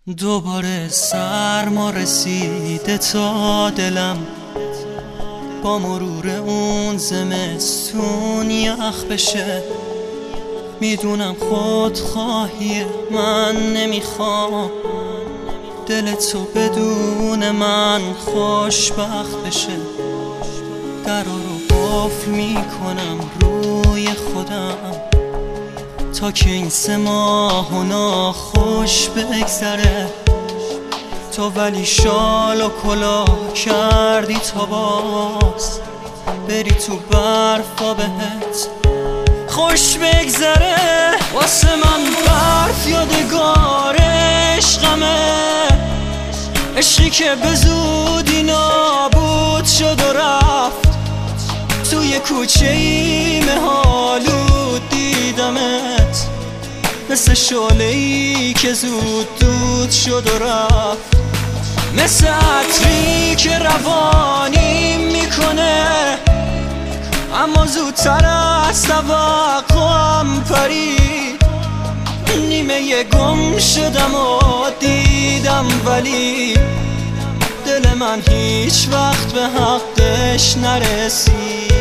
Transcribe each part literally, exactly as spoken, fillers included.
دوباره سرما رسیده تا دلم، با مرور اون زمستون یخ بشه. میدونم خودخواهی من، نمیخوام دل تو بدون من خوشبخت بشه. درا رو قفل میکنم روی خودم تا که این سه ماه و ناخوش بگذره. تو ولی شال و کلاه کردی تا باز بری تو برفا بهت خوش بگذره. واسه من برف یادگار عشقمه، عشقی که به زودی نابود شد و رفت. توی کوچه ای مه‌آلود دیدمت، مثل شعله‌ای که زود دود شد و رفت. مثل عطری که روانی میکنه اما زودتر از توقعم پرید. نیمه گم شدم و دیدم ولی دل من هیچ وقت به حقش نرسید.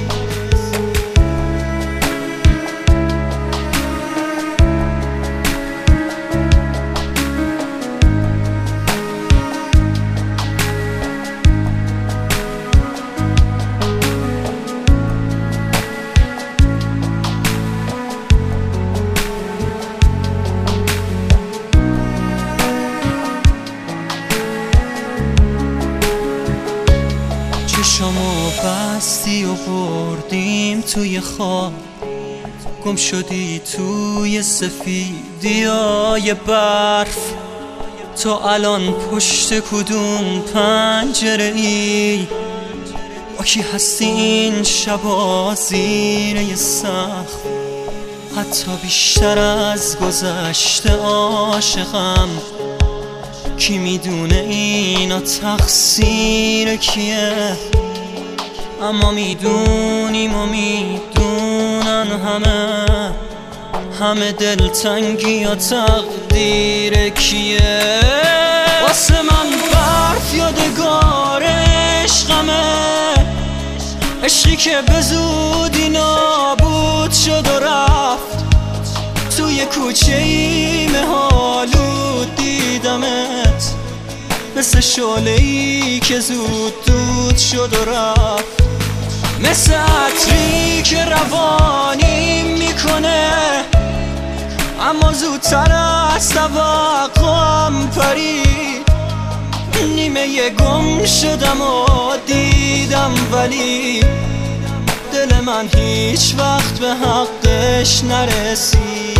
چشامو بستی و بردیم توی خواب، گم شدی توی سفیدیای برف. تو الان پشت کدوم پنجره ای؟ با کی هستی این شبا زیر سقف؟ حتی بیشتر از گذشته عاشقم. کی میدونه اینا تقصیر کیه؟ اما میدونیم و میدونن همه همه دلتنگی یا تقدیر کیه. واسه من برف یادگار عشقمه، عشقی که به زودی نابود شد و رفت. توی کوچه ای مه‌آلود دیدمت، مثل شعله‌ای که زود دود شد و رفت. مثل عطری که روانی میکنه اما زودتر از توقعم پرید. نیمه گم شدم و دیدم ولی دل من هیچ وقت به حقش نرسید.